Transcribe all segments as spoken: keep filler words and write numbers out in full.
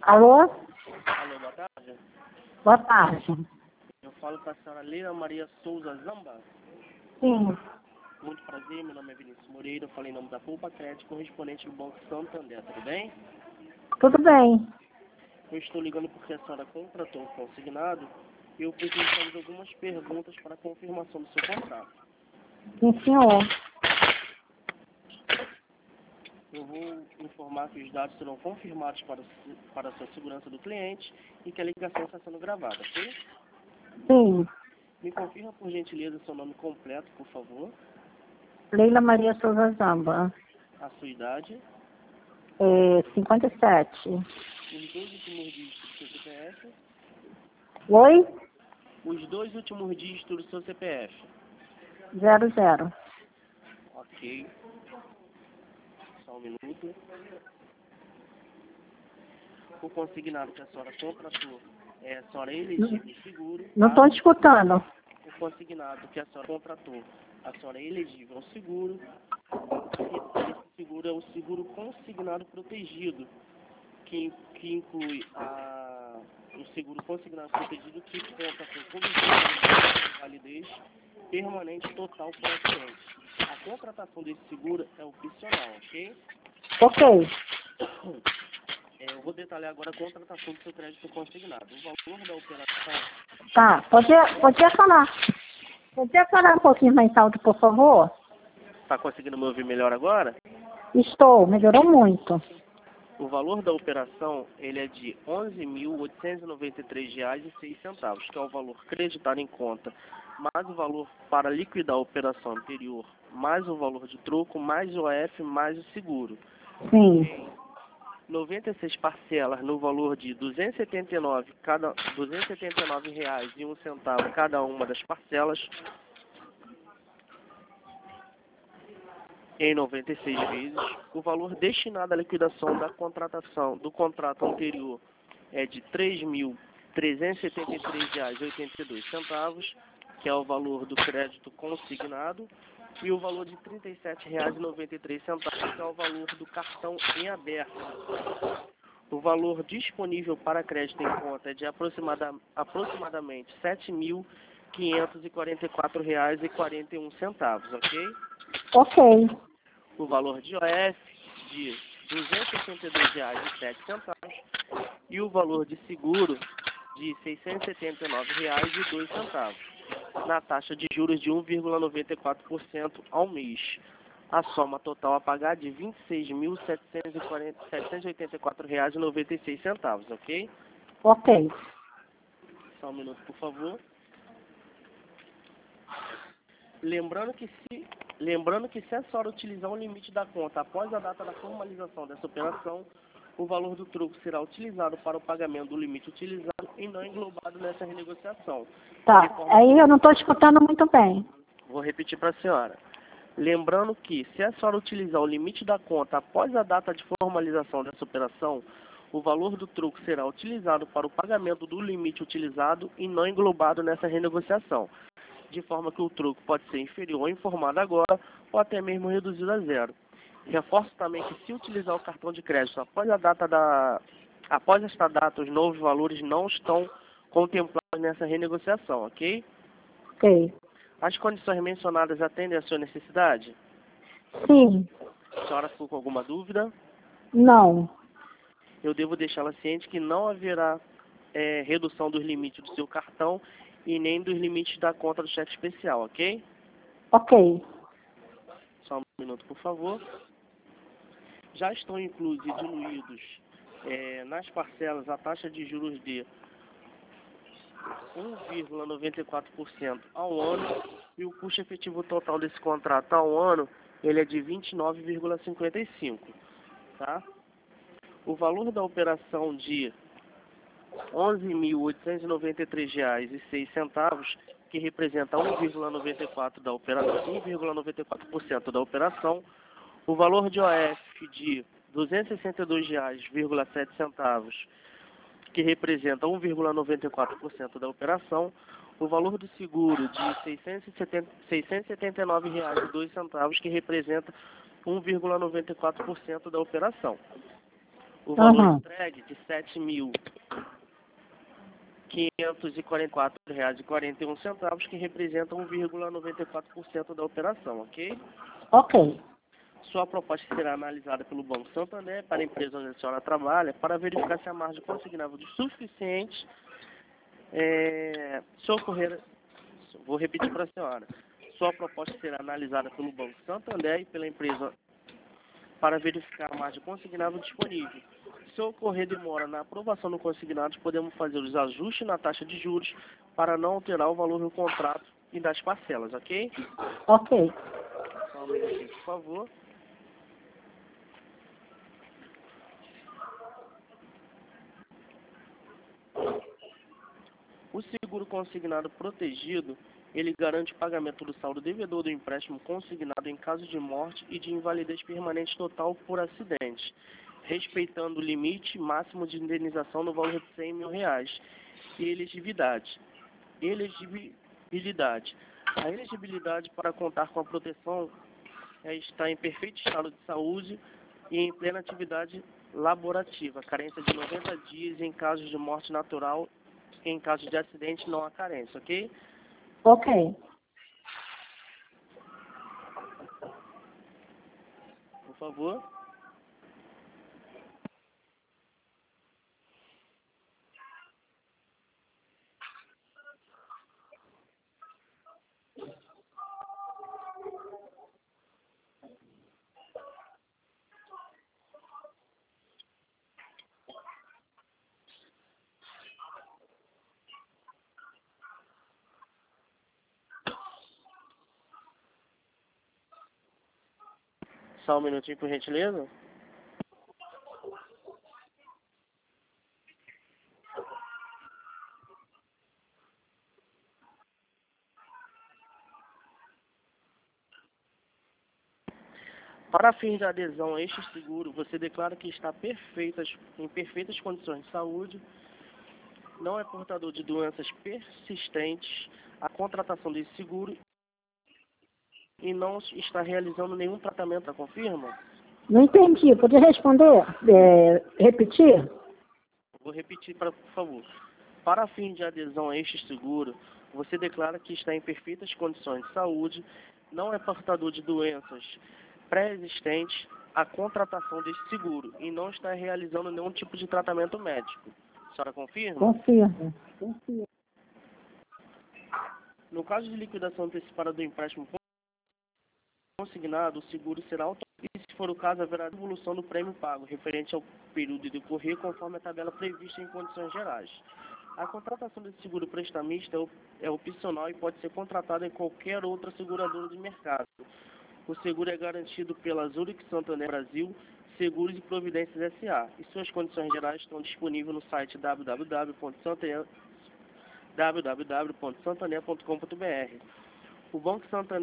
Alô? Alô, boa tarde. Boa tarde. Eu falo com a senhora Leila Maria Souza Zamba. Sim. Muito prazer, meu nome é Vinícius Moreira, eu falei em nome da Poupa Crédito, correspondente do Banco Santander, tudo bem? Tudo bem. Eu estou ligando porque a senhora contratou um consignado e eu preciso fazer algumas perguntas para a confirmação do seu contrato. Sim, senhor. Eu vou informar que os dados serão confirmados para, para a sua segurança do cliente e que a ligação está sendo gravada, ok? Sim. Me confirma, por gentileza, seu nome completo, por favor, Leila Maria Souza Zamba. a sua idade, É, cinquenta e sete. os dois últimos dígitos do seu C P F, Oi? os dois últimos dígitos do seu C P F. Zero, zero. Ok. Só um minuto. O consignado que a senhora contratou é a senhora elegível seguro. Não Tá? estou te escutando. O consignado que a senhora contratou, a senhora é elegível ao seguro. E esse seguro é o seguro consignado protegido, que, que inclui a, o seguro consignado protegido que conta com cobertura de validez permanente total para o cliente. A contratação desse seguro é opcional, ok? Ok. É, eu vou detalhar agora a contratação do seu crédito consignado. O valor da operação... Tá. Podia, podia falar. Podia falar um pouquinho mais alto, por favor? Está conseguindo me ouvir melhor agora? Estou. Melhorou muito. O valor da operação ele é de onze mil oitocentos e noventa e três reais e seis centavos, que é o valor creditado em conta, mais o valor para liquidar a operação anterior, mais o valor de troco, mais o A F, mais o seguro. Sim. noventa e seis parcelas no valor de duzentos e setenta e nove cada duzentos e setenta e nove reais e um centavo cada uma das parcelas em noventa e seis vezes. O valor destinado à liquidação da contratação do contrato anterior é de três mil trezentos e setenta e três reais e oitenta e dois centavos, que é o valor do crédito consignado, e o valor de trinta e sete reais e noventa e três centavos, que é o valor do cartão em aberto. O valor disponível para crédito em conta é de aproximada, aproximadamente sete mil quinhentos e quarenta e quatro reais e quarenta e um centavos, ok? Ok. O valor de O F de duzentos e sessenta e dois reais e sete centavos e o valor de seguro de seiscentos e setenta e nove reais e dois centavos, na taxa de juros de um vírgula noventa e quatro por cento ao mês. A soma total a pagar de vinte e seis mil setecentos e oitenta e quatro reais e noventa e seis centavos, ok? Ok. Só um minuto, por favor. Lembrando que se Lembrando que se a senhora utilizar o limite da conta após a data da formalização dessa operação, o valor do troco será utilizado para o pagamento do limite utilizado e não englobado nessa renegociação. Tá. Forma... Aí eu não estou escutando muito bem. Vou repetir para a senhora. Lembrando que se a senhora utilizar o limite da conta após a data de formalização dessa operação, o valor do troco será utilizado para o pagamento do limite utilizado e não englobado nessa renegociação, de forma que o troco pode ser inferior ou informado agora, ou até mesmo reduzido a zero. Reforço também que se utilizar o cartão de crédito após a data da após esta data, os novos valores não estão contemplados nessa renegociação, ok? Ok. As condições mencionadas atendem à sua necessidade? Sim. A senhora ficou com alguma dúvida? Não. Eu devo deixá-la ciente que não haverá é, redução dos limites do seu cartão e nem dos limites da conta do cheque especial, ok? Ok. Só um minuto, por favor. Já estão inclusos e diluídos é, nas parcelas a taxa de juros de um vírgula noventa e quatro por cento ao ano e o custo efetivo total desse contrato ao ano ele é de vinte e nove vírgula cinquenta e cinco, tá? O valor da operação de onze mil oitocentos e noventa e três reais e seis centavos, que representa um vírgula noventa e quatro da operação, um vírgula noventa e quatro por cento da operação, o valor de O F de duzentos e sessenta e dois reais e sete centavos, que representa um vírgula noventa e quatro por cento da operação, o valor do seguro de seiscentos e setenta e nove reais e dois centavos, que representa um vírgula noventa e quatro por cento da operação. o valor Uhum. entregue de sete mil quinhentos e quarenta e quatro reais e quarenta e um centavos, que representa um vírgula noventa e quatro por cento da operação, ok? Ok. Sua proposta será analisada pelo Banco Santander para a empresa onde a senhora trabalha para verificar se a margem consignável de suficiente é, se ocorrer. Vou repetir para a senhora. Sua proposta será analisada pelo Banco Santander e pela empresa para verificar a margem consignável disponível. Se ocorrer demora na aprovação do consignado, podemos fazer os ajustes na taxa de juros para não alterar o valor do contrato e das parcelas, ok? Ok. Só um minutinho, por favor. O seguro consignado protegido, ele garante o pagamento do saldo devedor do empréstimo consignado em caso de morte e de invalidez permanente total por acidente, respeitando o limite máximo de indenização no valor de cem mil reais. E elegibilidade. Elegibilidade. A elegibilidade para contar com a proteção é estar em perfeito estado de saúde e em plena atividade laborativa, carência de noventa dias em caso de morte natural. Em caso de acidente, não há carência, ok? Ok. Por favor. Só um minutinho, por gentileza. Para fins de adesão a este seguro, você declara que está perfeitas, em perfeitas condições de saúde, não é portador de doenças persistentes, a contratação desse seguro e não está realizando nenhum tratamento, confirma? Não entendi. Podia responder? É, repetir? Vou repetir, para, por favor. Para fim de adesão a este seguro, você declara que está em perfeitas condições de saúde, não é portador de doenças pré-existentes, a contratação deste seguro e não está realizando nenhum tipo de tratamento médico. A senhora confirma? Confirmo. No caso de liquidação antecipada do empréstimo consignado, o seguro será autorizado e, se for o caso, haverá devolução do prêmio pago, referente ao período de decorrer, conforme a tabela prevista em condições gerais. A contratação desse seguro prestamista é opcional e pode ser contratada em qualquer outra seguradora de mercado. O seguro é garantido pela Zurich Santander Brasil Seguros e Providências S A e suas condições gerais estão disponíveis no site w w w ponto santander ponto com ponto b r. O Banco Santander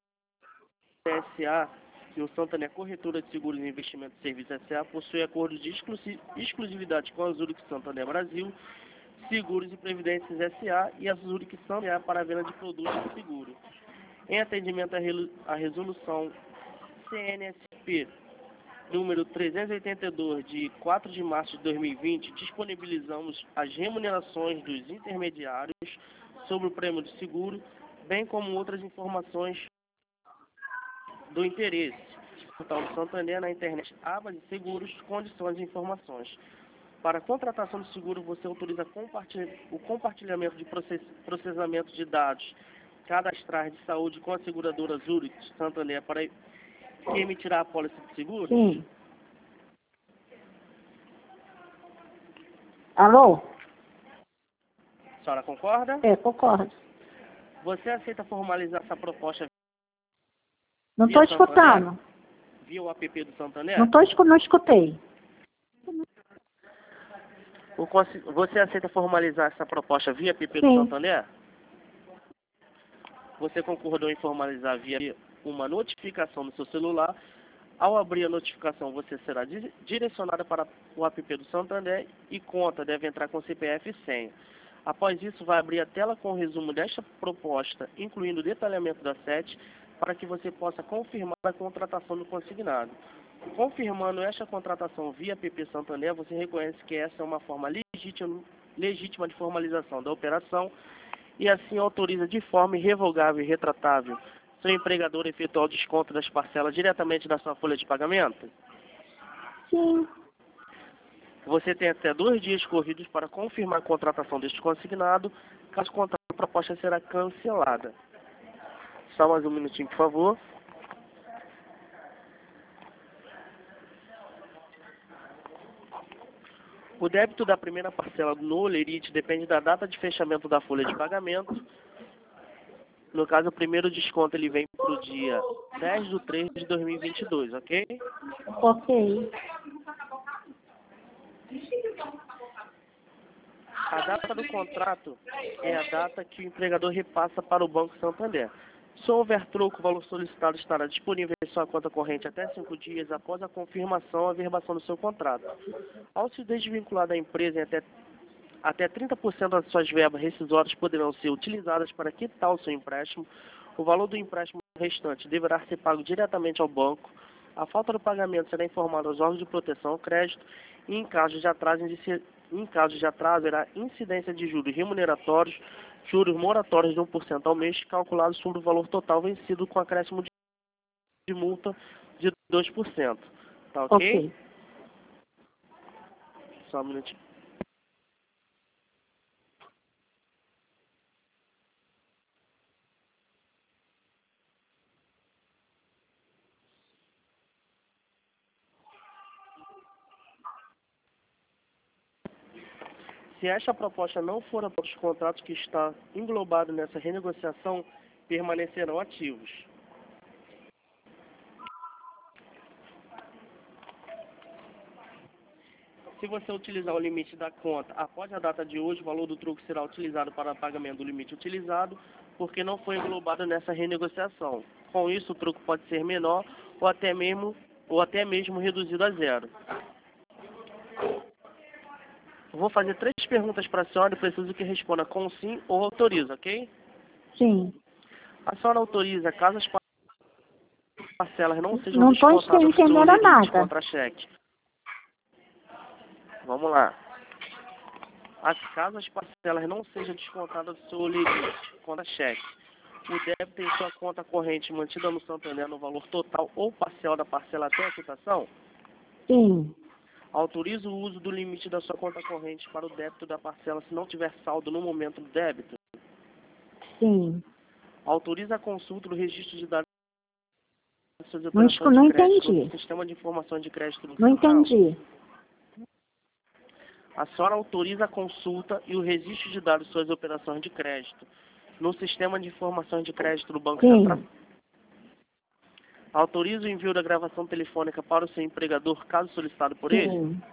S A e o Santander Corretora de Seguros e Investimentos e Serviços S A possuem acordos de exclusividade com a Zurich Santander Brasil Seguros e Previdências S A e a Zurich Santander para a venda de produtos de seguro. Em atendimento à resolução C N S P número trezentos e oitenta e dois, de quatro de março de dois mil e vinte, disponibilizamos as remunerações dos intermediários sobre o prêmio de seguro, bem como outras informações do interesse. Portal do Santander na internet, aba de seguros, condições e informações. Para a contratação de seguro, você autoriza o compartilhamento de processamento de dados cadastrais de saúde com a seguradora Zurich Santander para que emitirá a pólice de seguro? Sim. Alô? A senhora concorda? É, concordo. Você aceita formalizar essa proposta Não via estou escutando. Santander? Via o app do Santander? Não, tô, escu- não escutei. O consi- Você aceita formalizar essa proposta via app do Sim. Santander? Você concordou em formalizar via uma notificação no seu celular. Ao abrir a notificação, você será di- direcionada para o app do Santander e conta deve entrar com C P F e senha. Após isso, vai abrir a tela com o resumo desta proposta, incluindo o detalhamento da S E T, para que você possa confirmar a contratação do consignado. Confirmando esta contratação via P P Santander, você reconhece que essa é uma forma legítima, legítima de formalização da operação e assim autoriza de forma irrevogável e retratável seu empregador a efetuar o desconto das parcelas diretamente da sua folha de pagamento? Sim. Você tem até dois dias corridos para confirmar a contratação deste consignado, caso contrário, a proposta será cancelada. Só mais um minutinho, por favor. O débito da primeira parcela no Olerite depende da data de fechamento da folha de pagamento. No caso, o primeiro desconto ele vem para o dia dez de três de dois mil e vinte e dois, ok? Ok. A data do contrato é a data que o empregador repassa para o Banco Santander. Se houver troco, o valor solicitado estará disponível em sua conta corrente até cinco dias após a confirmação e averbação do seu contrato. Ao se desvincular da empresa em até, até trinta por cento das suas verbas rescisórias poderão ser utilizadas para quitar o seu empréstimo. O valor do empréstimo restante deverá ser pago diretamente ao banco. A falta do pagamento será informada aos órgãos de proteção ao crédito e, em caso de atraso, em caso de atraso, haverá incidência de juros remuneratórios, juros moratórios de um por cento ao mês, calculados sobre o valor total vencido com acréscimo de multa de dois por cento. Tá ok? Ok. Só um minutinho. Se esta proposta não for para os contratos que está englobado nessa renegociação, permanecerão ativos. Se você utilizar o limite da conta após a data de hoje, o valor do troco será utilizado para pagamento do limite utilizado, porque não foi englobado nessa renegociação. Com isso, o troco pode ser menor ou até mesmo, ou até mesmo reduzido a zero. Vou fazer três perguntas para a senhora e preciso que responda com sim ou autoriza, ok? Sim. A senhora autoriza caso as parcelas não sejam Não estou descontadas do seu entendendo limite nada. contra-cheque. Vamos lá. As caso as parcelas não sejam descontadas do seu limite contra-cheque, o débito em sua conta corrente mantida no Santander no valor total ou parcial da parcela até a quitação, Sim. autoriza o uso do limite da sua conta corrente para o débito da parcela se não tiver saldo no momento do débito. Sim. Autoriza a consulta do registro de dados das suas Não, operações não de crédito entendi. no Sistema de Informação de Crédito do Não Central. entendi. A senhora autoriza a consulta e o registro de dados de suas operações de crédito no Sistema de Informações de Crédito do Banco Sim. Central. Autoriza o envio da gravação telefônica para o seu empregador, caso solicitado por ele. Sim.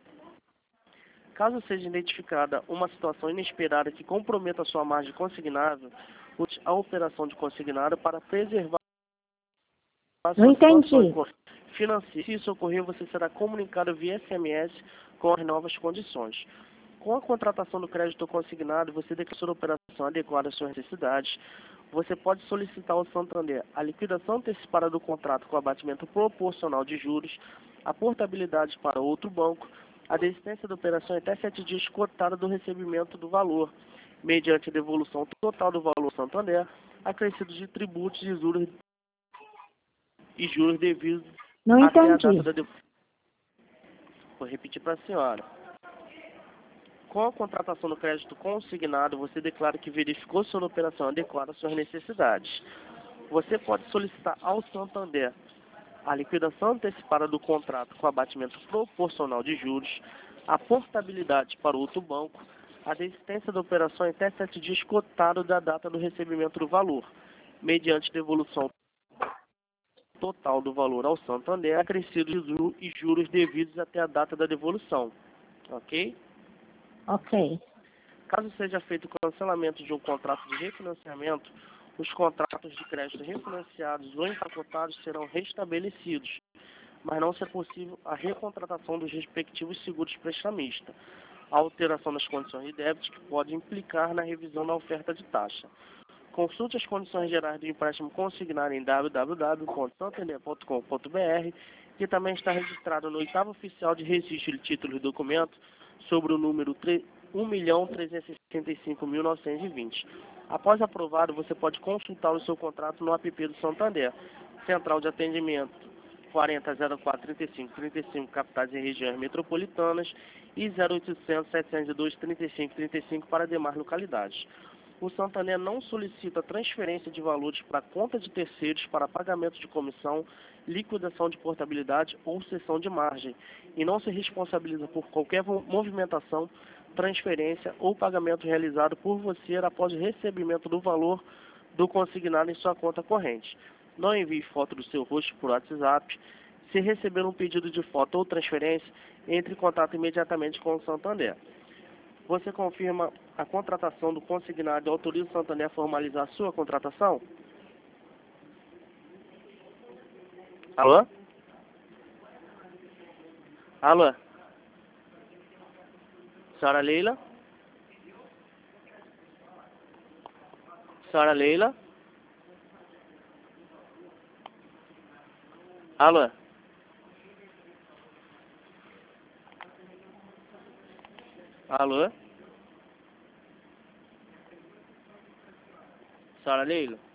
Caso seja identificada uma situação inesperada que comprometa a sua margem consignável, use a operação de consignado para preservar a Não sua situação entendi. financeira. Se isso ocorrer, você será comunicado via S M S com as novas condições. Com a contratação do crédito consignado, você declara sua operação adequada às suas necessidades. Você pode solicitar ao Santander a liquidação antecipada do contrato com abatimento proporcional de juros, a portabilidade para outro banco, a desistência da operação até sete dias cotada do recebimento do valor, mediante a devolução total do valor Santander, acrescidos de tributos e juros, e juros devidos Não até a entendi. data da devolução. Vou repetir para a senhora. Com a contratação do crédito consignado, você declara que verificou sua operação adequada às suas necessidades. Você pode solicitar ao Santander a liquidação antecipada do contrato com abatimento proporcional de juros, a portabilidade para outro banco, a desistência da operação em até sete dias cotado da data do recebimento do valor, mediante devolução total do valor ao Santander, acrescido de juros e juros devidos até a data da devolução. Ok? Ok. Caso seja feito o cancelamento de um contrato de refinanciamento, os contratos de crédito refinanciados ou empacotados serão restabelecidos, mas não será possível a recontratação dos respectivos seguros prestamistas, a alteração das condições de débito que pode implicar na revisão da oferta de taxa. Consulte as condições gerais do empréstimo consignado em w w w ponto santander ponto com ponto b r. que também está registrado no oitavo oficial de registro de títulos e documentos sobre o número um milhão trezentos e sessenta e cinco mil novecentos e vinte. Após aprovado, você pode consultar o seu contrato no app do Santander. Central de atendimento quarenta, zero quatro, trinta e cinco, trinta e cinco, capitais e regiões metropolitanas e zero oitocentos, setecentos e dois, trinta e cinco, trinta e cinco para demais localidades. O Santander não solicita transferência de valores para conta de terceiros para pagamento de comissão, liquidação de portabilidade ou cessão de margem e não se responsabiliza por qualquer movimentação, transferência ou pagamento realizado por você após o recebimento do valor do consignado em sua conta corrente. Não envie foto do seu rosto por WhatsApp. Se receber um pedido de foto ou transferência, entre em contato imediatamente com o Santander. Você confirma a contratação do consignado e autoriza o Santander a formalizar a sua contratação? Alô? Alô? Senhora Leila? Senhora Leila? Alô? Alô? Senhora Leila?